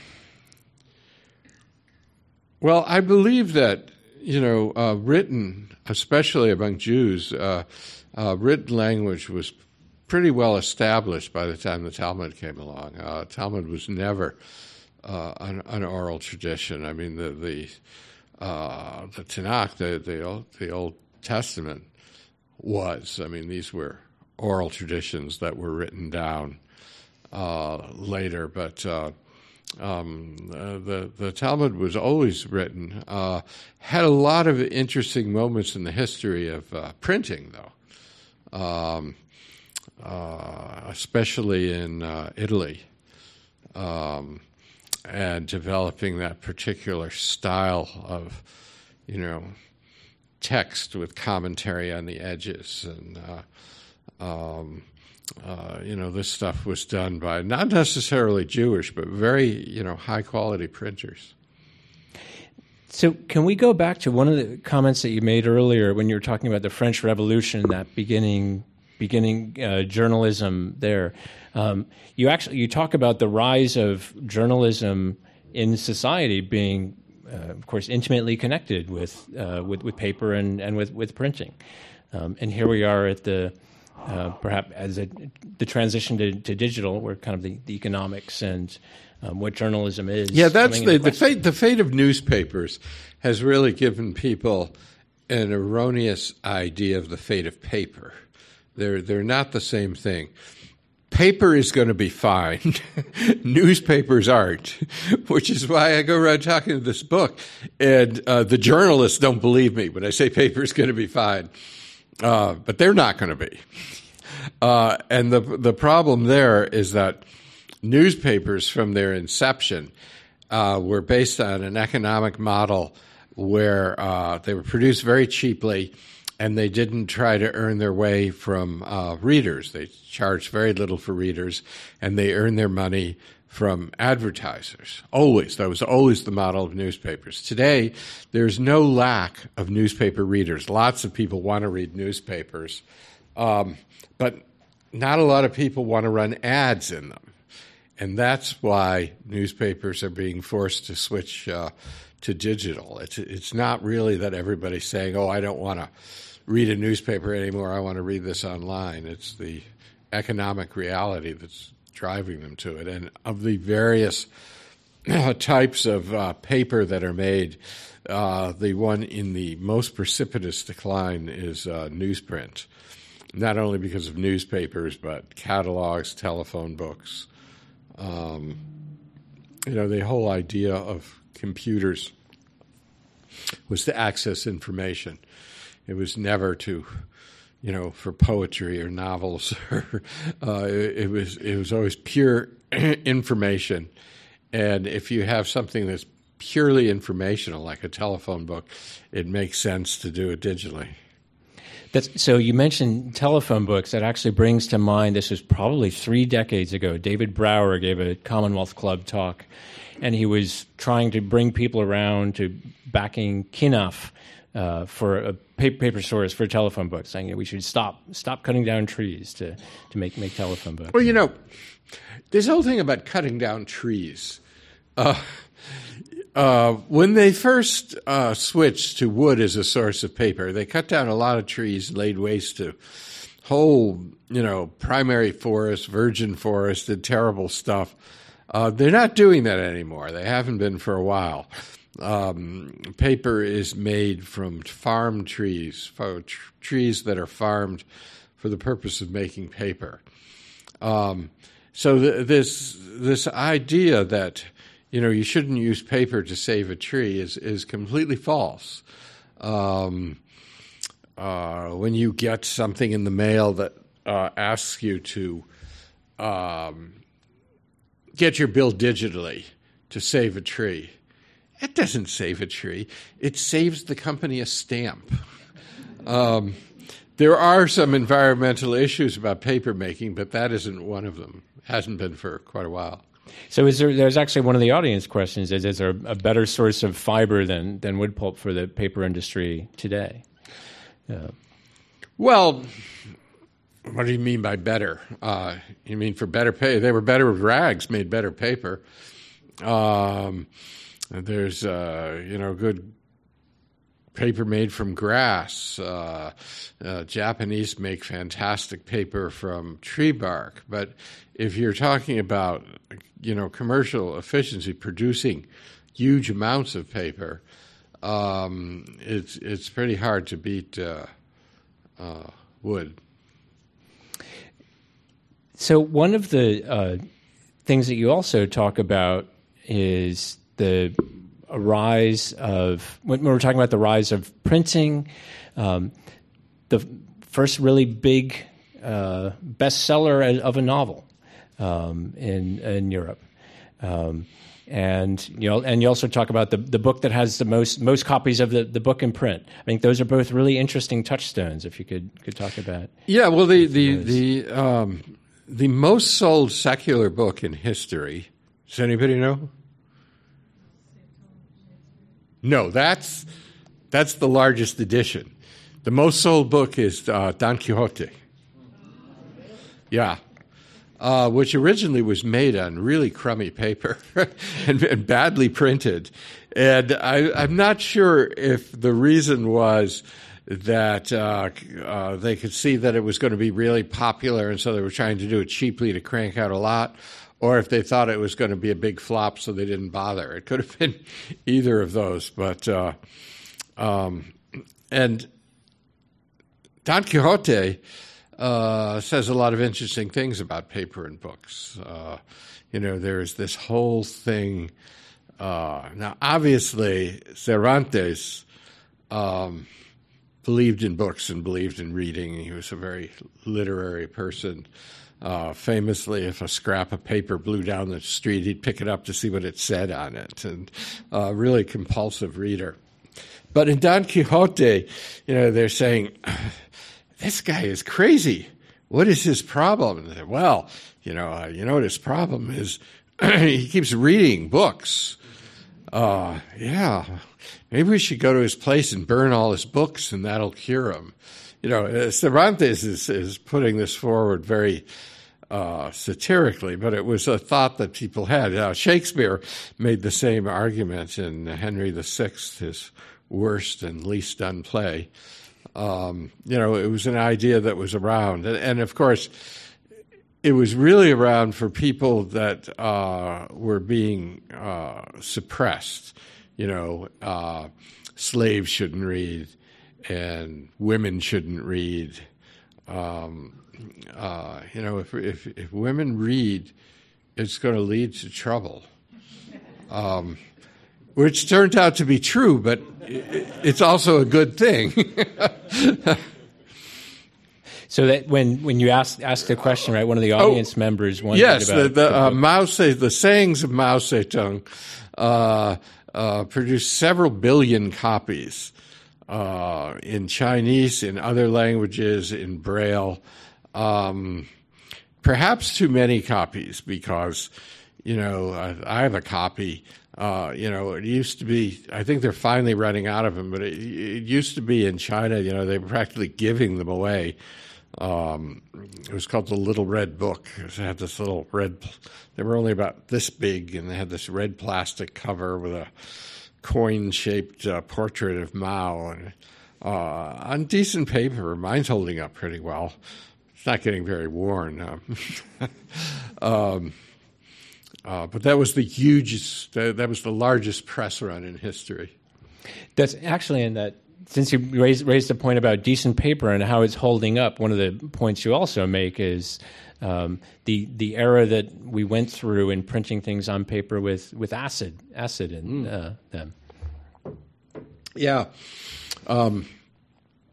well, I believe that, you know, uh, written, especially among Jews, uh, uh, written language was pretty well established by the time the Talmud came along. Uh, Talmud was never uh, an, an oral tradition. I mean, the the uh, the Tanakh, the the old, the Old Testament, was. I mean, these were oral traditions that were written down uh, later, but uh, um, uh, the the Talmud was always written. Uh, had a lot of interesting moments in the history of uh, printing, though. Um, Uh, especially in uh, Italy, um, and developing that particular style of, you know, text with commentary on the edges. And, uh, um, uh, you know, this stuff was done by not necessarily Jewish, but very, you know, high-quality printers. So can we go back to one of the comments that you made earlier when you were talking about the French Revolution, that beginning beginning uh, journalism there? Um, you actually you talk about the rise of journalism in society being, uh, of course, intimately connected with uh, with, with paper and, and with, with printing. Um, and here we are at the uh, perhaps as a, the transition to, to digital, where kind of the, the economics and um, what journalism is. Yeah, that's the the fate. The fate of newspapers has really given people an erroneous idea of the fate of paper. They're they're not the same thing. Paper is going to be fine. Newspapers aren't, which is why I go around talking to this book. And uh, the journalists don't believe me when I say paper is going to be fine. Uh, but they're not going to be. Uh, and the the problem there is that newspapers from their inception uh, were based on an economic model where uh, they were produced very cheaply, and they didn't try to earn their way from uh, readers. They charged very little for readers, and they earned their money from advertisers. Always. That was always the model of newspapers. Today, there's no lack of newspaper readers. Lots of people want to read newspapers, um, but not a lot of people want to run ads in them. And that's why newspapers are being forced to switch uh, to digital. It's, it's not really that everybody's saying, oh, I don't want to read a newspaper anymore, I want to read this online. It's the economic reality that's driving them to it. And of the various uh, types of uh, paper that are made, uh, the one in the most precipitous decline is uh, newsprint, not only because of newspapers, but catalogs, telephone books. Um, you know, the whole idea of computers was to access information. It was never to, you know, for poetry or novels. Or, uh, it, it was it was always pure information. And if you have something that's purely informational, like a telephone book, it makes sense to do it digitally. That's, so you mentioned telephone books. That actually brings to mind, this was probably three decades ago, David Brower gave a Commonwealth Club talk, and he was trying to bring people around to backing Kinaf uh, for a paper, paper source for telephone books, saying that we should stop stop cutting down trees to, to make, make telephone books. Well, you know, this whole thing about cutting down trees, uh, Uh, when they first uh, switched to wood as a source of paper, they cut down a lot of trees, laid waste to whole, you know, primary forest, virgin forest, did terrible stuff. Uh, they're not doing that anymore. They haven't been for a while. Um, paper is made from farm trees, tr- trees that are farmed for the purpose of making paper. Um, so th- this this idea that you know, you shouldn't use paper to save a tree is, is completely false. Um, uh, when you get something in the mail that uh, asks you to um, get your bill digitally to save a tree. It doesn't save a tree. It saves the company a stamp. Um, there are some environmental issues about paper making, but that isn't one of them. Hasn't been for quite a while. So is there, there's actually one of the audience questions is, is there a better source of fiber than, than wood pulp for the paper industry today? Yeah. Well, what do you mean by better? Uh, you mean for better pay? They were better rags, made better paper. Um, there's, uh, you know, good paper made from grass. Uh, uh, Japanese make fantastic paper from tree bark. But if you're talking about, you know, commercial efficiency, producing huge amounts of paper, um, it's it's pretty hard to beat uh, uh, wood. So one of the uh, things that you also talk about is the a rise of, when we're talking about the rise of printing, um, the first really big uh, bestseller of a novel um, in in Europe, um, and you know, and you also talk about the the book that has the most most copies of the, the book in print. I think those are both really interesting touchstones. If you could could talk about. Yeah, well, the the those. the um, the most sold secular book in history. Does anybody know? No, that's that's the largest edition. The most sold book is uh, Don Quixote. Yeah, uh, which originally was made on really crummy paper and, and badly printed. And I, I'm not sure if the reason was that uh, uh, they could see that it was going to be really popular, and so they were trying to do it cheaply to crank out a lot, or if they thought it was going to be a big flop, so they didn't bother. It could have been either of those. But uh, um, and Don Quixote uh, says a lot of interesting things about paper and books. Uh, you know, there's this whole thing. Uh, now, obviously, Cervantes um, believed in books and believed in reading. He was a very literary person. Uh, famously, if a scrap of paper blew down the street, he'd pick it up to see what it said on it, and a uh, really compulsive reader. But in Don Quixote, you know, they're saying, this guy is crazy. What is his problem? And they say, well, you know, uh, you know what his problem is? He keeps reading books. Uh, yeah, maybe we should go to his place and burn all his books, and that'll cure him. You know, Cervantes is, is putting this forward very uh, satirically, but it was a thought that people had. Uh, Shakespeare made the same argument in Henry the Sixth, his worst and least done play. Um, you know, it was an idea that was around. And, and, of course, it was really around for people that uh, were being uh, suppressed. You know, uh, slaves shouldn't read, and women shouldn't read. Um, uh, you know, if, if if women read, it's going to lead to trouble, um, which turned out to be true, but it's also a good thing. So that when, when you ask ask the question, right, one of the audience oh, members wondered yes, about the, the, the uh, Mao Se, the sayings of Mao Zedong uh, uh, produced several billion copies. Uh, in Chinese, in other languages, in Braille, um, perhaps too many copies because, you know, I, I have a copy. Uh, you know, it used to be, I think they're finally running out of them, but it, it used to be in China, you know, they were practically giving them away. Um, it was called the Little Red Book. It had this little red, they were only about this big, and they had this red plastic cover with a coin-shaped uh, portrait of Mao, and uh, on decent paper. Mine's holding up pretty well. It's not getting very worn. Um, um, uh, but that was the hugest, uh, that was the largest press run in history. That's actually in that, since you raised, raised the point about decent paper and how it's holding up, one of the points you also make is Um, the the era that we went through in printing things on paper with, with acid acid in mm. uh, them. Yeah, um,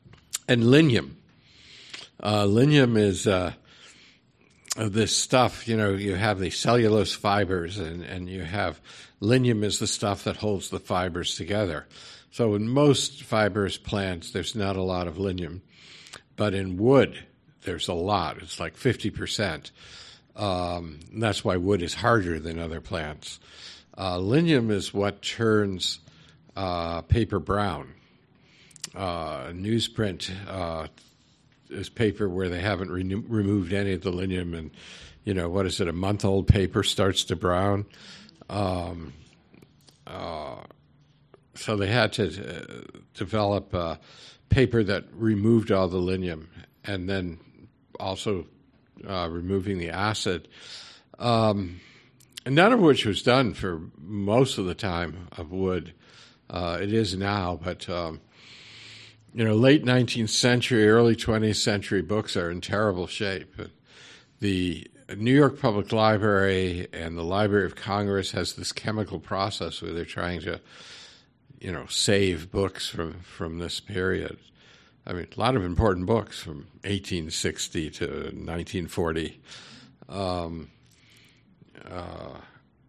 and Linium. Uh, Linium is uh, this stuff, you know, you have the cellulose fibers, and, and you have Linium is the stuff that holds the fibers together. So in most fibrous plants, there's not a lot of Linium. But in wood, there's a lot. It's like fifty percent. Um, and that's why wood is harder than other plants. Uh, Linium is what turns uh, paper brown. Uh, newsprint uh, is paper where they haven't re- removed any of the Linium, and, you know, what is it, a month-old paper starts to brown. Um, uh, so they had to uh, develop uh, paper that removed all the Linium, and then also uh, removing the acid, um, none of which was done for most of the time of wood. Uh, it is now, but um, you know, late nineteenth century, early twentieth century books are in terrible shape. The New York Public Library and the Library of Congress has this chemical process where they're trying to, you know, save books from, from this period. I mean, a lot of important books from eighteen sixty to nineteen forty. Um, uh,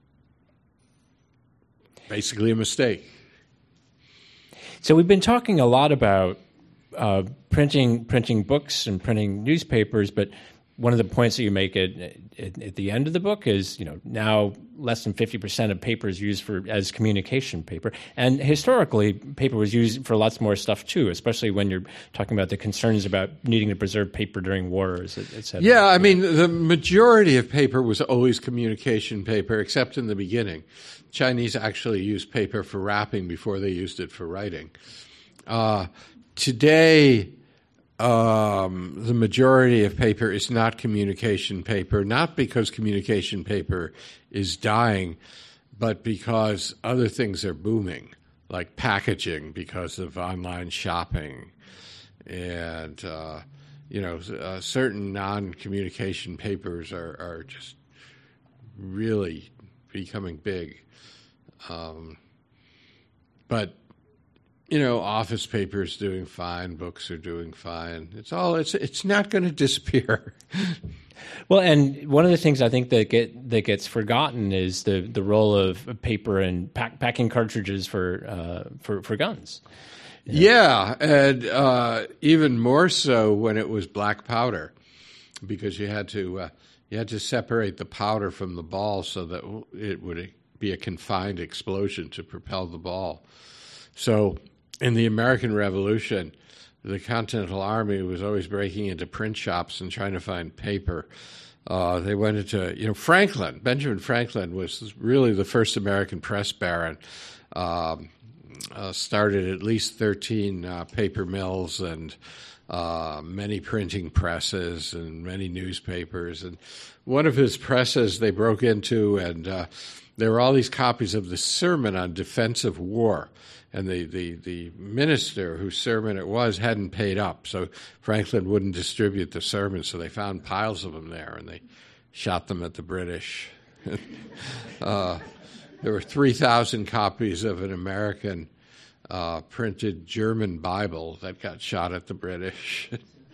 basically a mistake. So we've been talking a lot about uh, printing printing books and printing newspapers, but one of the points that you make at, at, at the end of the book is, you know, now less than fifty percent of paper is used for as communication paper. And historically, paper was used for lots more stuff too, especially when you're talking about the concerns about needing to preserve paper during wars, et cetera. Yeah, I mean, the majority of paper was always communication paper, except in the beginning. Chinese actually used paper for wrapping before they used it for writing. Uh, today, Um, the majority of paper is not communication paper, not because communication paper is dying, but because other things are booming, like packaging because of online shopping and, uh, you know, uh, certain non-communication papers are, are just really becoming big. Um, but You know, office paper is doing fine. Books are doing fine. It's all. It's it's not going to disappear. Well, and one of the things I think that get that gets forgotten is the, the role of paper and pack, packing cartridges for uh, for for guns. You know? Yeah, and uh, even more so when it was black powder, because you had to uh, you had to separate the powder from the ball so that it would be a confined explosion to propel the ball. So in the American Revolution, the Continental Army was always breaking into print shops and trying to find paper. Uh, they went into, you know, Franklin, Benjamin Franklin was really the first American press baron, um, uh, started at least thirteen uh, paper mills and uh, many printing presses and many newspapers. And one of his presses they broke into, and uh, there were all these copies of the Sermon on Defensive War. And the, the, the minister whose sermon it was hadn't paid up, so Franklin wouldn't distribute the sermon, so they found piles of them there, and they shot them at the British. uh, there were three thousand copies of an American uh, printed German Bible that got shot at the British.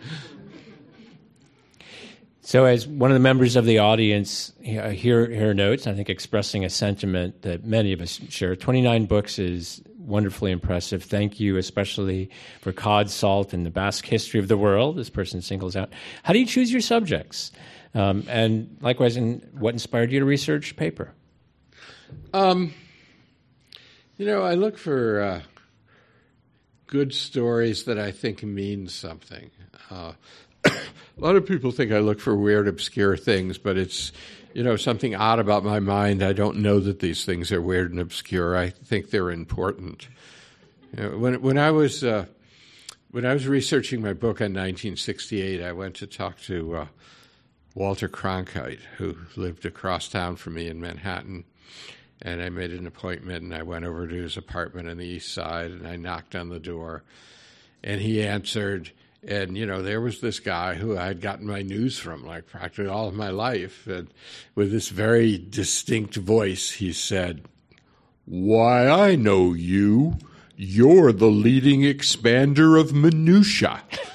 So as one of the members of the audience here, here notes, I think expressing a sentiment that many of us share, twenty-nine books is wonderfully impressive. Thank you, especially for cod, salt, and the Basque history of the world. This person singles out. How do you choose your subjects? Um, and likewise, in what inspired you to research paper? Um, you know, I look for uh, good stories that I think mean something. Uh, a lot of people think I look for weird, obscure things, but it's, you know, something odd about my mind. I don't know that these things are weird and obscure. I think they're important. You know, when when I was uh, when I was researching my book on nineteen sixty-eight, I went to talk to uh, Walter Cronkite, who lived across town from me in Manhattan, and I made an appointment, and I went over to his apartment on the East Side, and I knocked on the door, and he answered. And, you know, there was this guy who I had gotten my news from, like, practically all of my life. And with this very distinct voice, he said, "Why, I know you. You're the leading expander of minutia."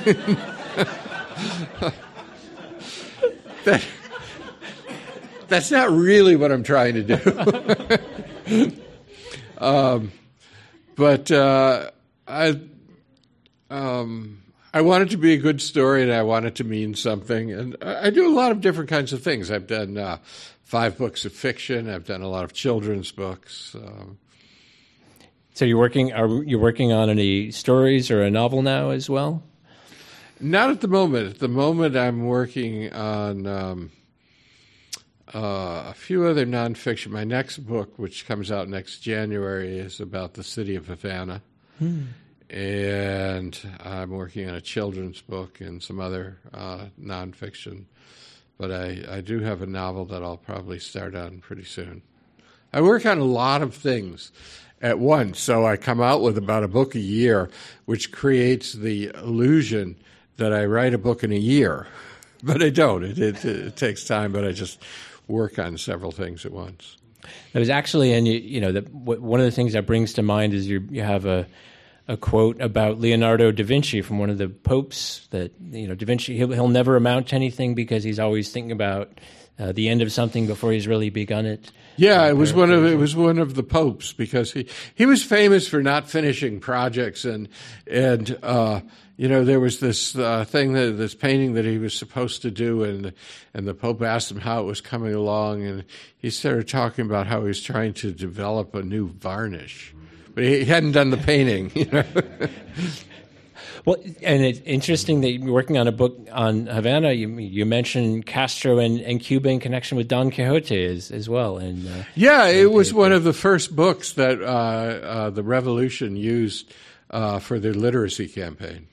that, that's not really what I'm trying to do. um, but uh, I, um, I want it to be a good story, and I want it to mean something. And I, I do a lot of different kinds of things. I've done uh, five books of fiction. I've done a lot of children's books. Um, so you're working? Are you working on any stories or a novel now as well? Not at the moment. At the moment, I'm working on um, uh, a few other nonfiction. My next book, which comes out next January, is about the city of Havana. Hmm. And I'm working on a children's book and some other uh, nonfiction. But I, I do have a novel that I'll probably start on pretty soon. I work on a lot of things at once, so I come out with about a book a year, which creates the illusion that I write a book in a year. But I don't. It, it, it takes time, but I just work on several things at once. There was actually, and you, you know, the, one of the things that brings to mind is you, you have a a quote about Leonardo da Vinci from one of the popes that, you know, Da Vinci, he'll, he'll never amount to anything because he's always thinking about uh, the end of something before he's really begun it. Yeah, it was one of it was one of the popes because he, he was famous for not finishing projects, and and uh, you know, there was this uh, thing that this painting that he was supposed to do, and and the Pope asked him how it was coming along, and he started talking about how he was trying to develop a new varnish. But he hadn't done the painting, you know. Well, and it's interesting that you're working on a book on Havana. You, you mentioned Castro and, and Cuba in connection with Don Quixote as, as well. And uh, yeah, it was one of the first books that uh, uh, the Revolution used uh, for their literacy campaign.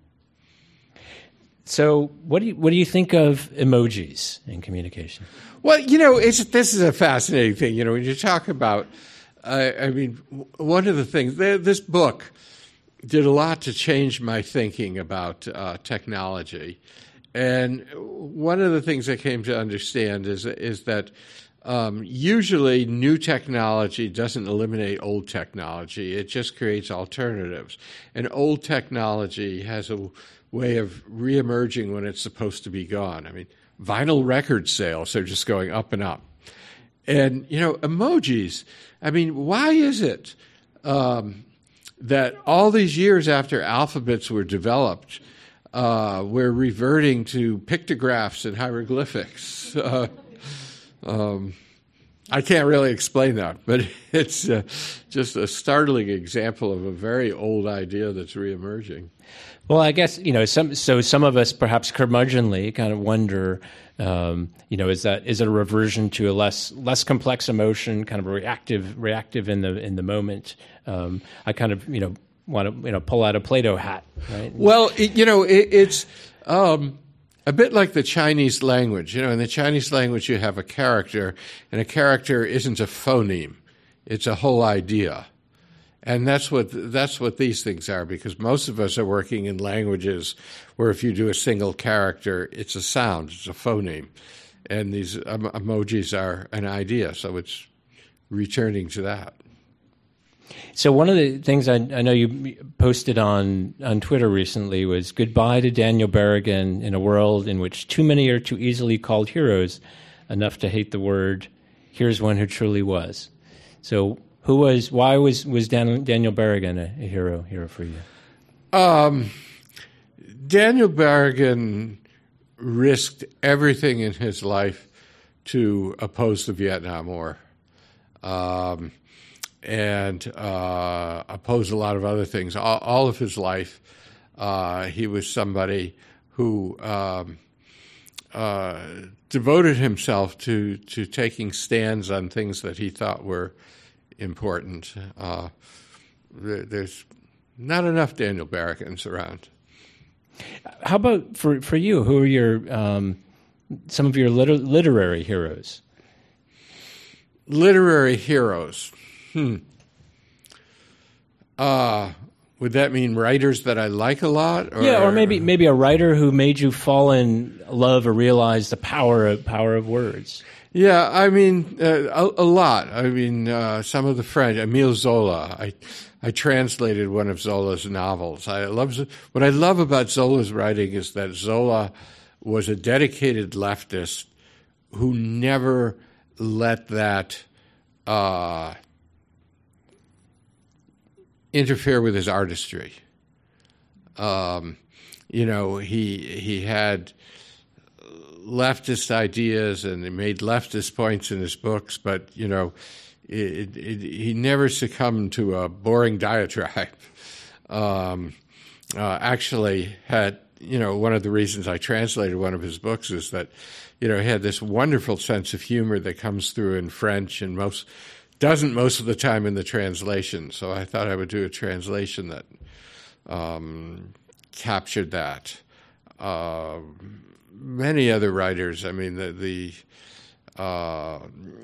So, what do you what do you think of emojis in communication? Well, you know, it's this is a fascinating thing. You know, when you talk about. I, I mean, one of the things, this book did a lot to change my thinking about uh, technology. And one of the things I came to understand is, is that um, usually new technology doesn't eliminate old technology. It just creates alternatives. And old technology has a way of reemerging when it's supposed to be gone. I mean, vinyl record sales are just going up and up. And, you know, emojis, I mean, why is it um, that all these years after alphabets were developed, uh, we're reverting to pictographs and hieroglyphics? Uh, um, I can't really explain that, but it's uh, just a startling example of a very old idea that's reemerging. Well, I guess, you know, some so some of us perhaps curmudgeonly kind of wonder, um, you know, is that is it a reversion to a less less complex emotion, kind of reactive reactive in the in the moment? Um, I kind of, you know, want to, you know, pull out a Plato hat, right? Well, it, you know, it, it's um, a bit like the Chinese language. You know, in the Chinese language, you have a character, and a character isn't a phoneme; it's a whole idea. And that's what that's what these things are, because most of us are working in languages where if you do a single character, it's a sound, it's a phoneme. And these um, emojis are an idea, so it's returning to that. So one of the things I, I know you posted on, on Twitter recently was goodbye to Daniel Berrigan in a world in which too many are too easily called heroes, enough to hate the word, here's one who truly was. So who was, why was, was Dan, Daniel Berrigan a, a hero hero for you? Um, Daniel Berrigan risked everything in his life to oppose the Vietnam War. Um, and uh, oppose a lot of other things. All, all of his life, uh, he was somebody who um, uh, devoted himself to, to taking stands on things that he thought were important. Uh, there, there's not enough Daniel Berrigans around. How about for, for you? Who are your um, some of your liter- literary heroes? Literary heroes. Hmm. Uh, would that mean writers that I like a lot? Or? Yeah, or maybe maybe a writer who made you fall in love or realize the power of power of words. Yeah, I mean, uh, a, a lot. I mean, uh, some of the French, Émile Zola. I, I translated one of Zola's novels. I love what I love about Zola's writing is that Zola was a dedicated leftist who never let that uh, interfere with his artistry. Um, you know, he he had leftist ideas and he made leftist points in his books, but, you know, it, it, he never succumbed to a boring diatribe. Um, uh, actually had, you know, one of the reasons I translated one of his books is that, you know, he had this wonderful sense of humor that comes through in French and most doesn't most of the time in the translation. So I thought I would do a translation that um, captured that. Uh, Many other writers. I mean, the the, uh,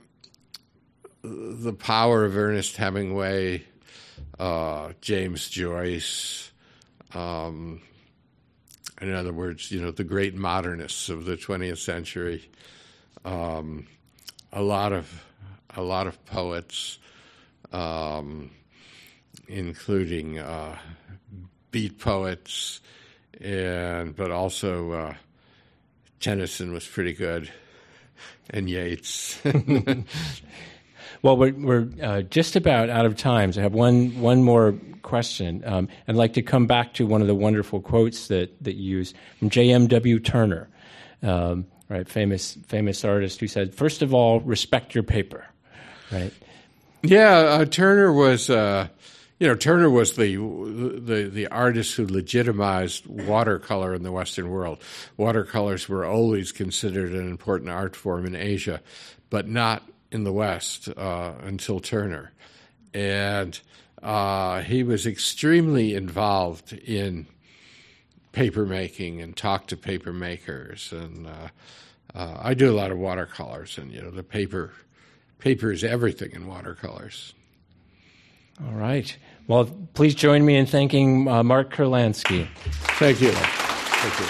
the power of Ernest Hemingway, uh, James Joyce. Um, in other words, you know, the great modernists of the twentieth century. Um, a lot of a lot of poets, um, including uh, beat poets, and but also. Uh, Tennyson was pretty good, and Yeats. Well, we're, we're uh, just about out of time, so I have one one more question. Um, I'd like to come back to one of the wonderful quotes that, that you used from J M W Turner, um, right, famous famous artist who said, "First of all, respect your paper," right? Yeah, uh, Turner was. Uh, You know, Turner was the, the the artist who legitimized watercolor in the Western world. Watercolors were always considered an important art form in Asia, but not in the West uh, until Turner. And uh, he was extremely involved in paper making and talked to paper makers. And uh, uh, I do a lot of watercolors, and you know, the paper paper is everything in watercolors. All right. Well, please join me in thanking uh, Mark Kurlansky. Thank you. Thank you.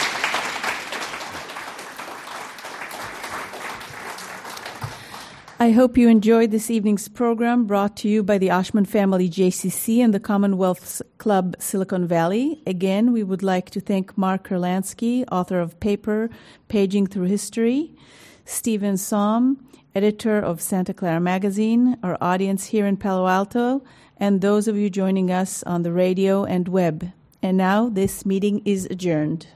I hope you enjoyed this evening's program brought to you by the Oshman Family J C C and the Commonwealth Club Silicon Valley. Again, we would like to thank Mark Kurlansky, author of Paper, Paging Through History, Stephen Somm, editor of Santa Clara Magazine, our audience here in Palo Alto, and those of you joining us on the radio and web. And now this meeting is adjourned.